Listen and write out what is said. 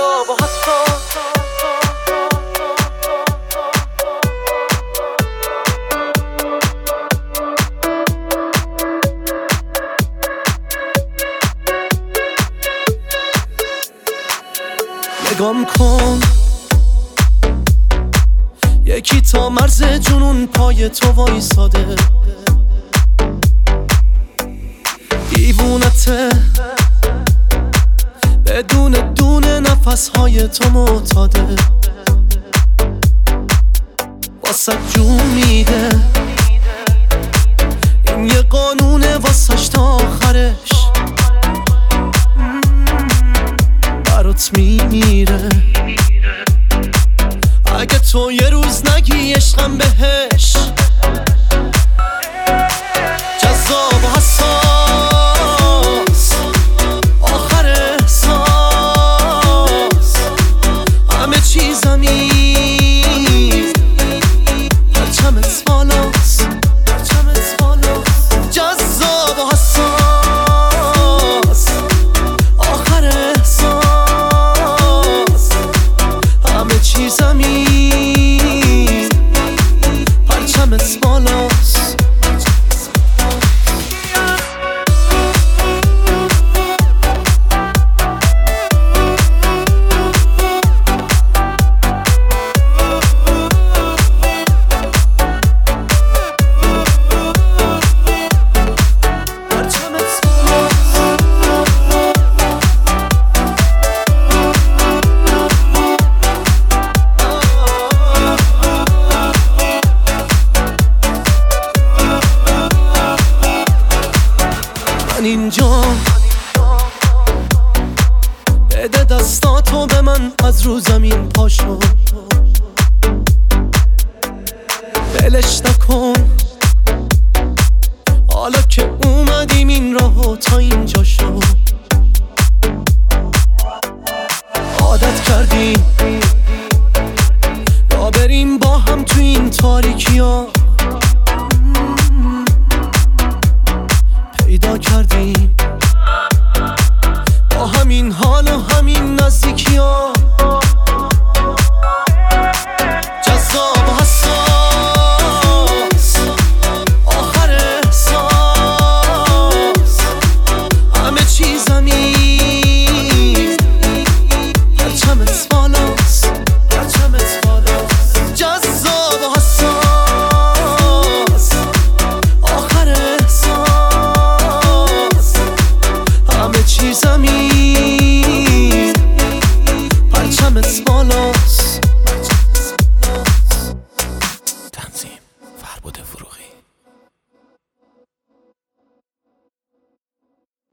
جذاب و حساس. نگام کن یکی تا مرز جنون پای تو وایساده، دیوونته بدون دونه نفسهای تو معتاده، واسه جون میده این یه قانونه واسش تا آخرش برات میمیره. اگه تو یه روز نگی عشقم بهش، جذاب و حساس آخر احساس، همه چیزمی پرچمت بالاست، جذاب و حساس آخر احساس، همه چیزمی پرچمت بالاست. من اینجا بده دستاتو به من، از رو زمین پاشو بلش نکن، حالا که اومدیم این راهو تا اینجا شو، عادت کردیم را بریم با هم تو این تاریکی ها، پیدا کردیم با همین حال و همین نزدیکی ها، جذاب و حساس آخر احساس، همه چیزمی پرچمت بالاست، جذاب و حساس آخر احساس، همه چیزمی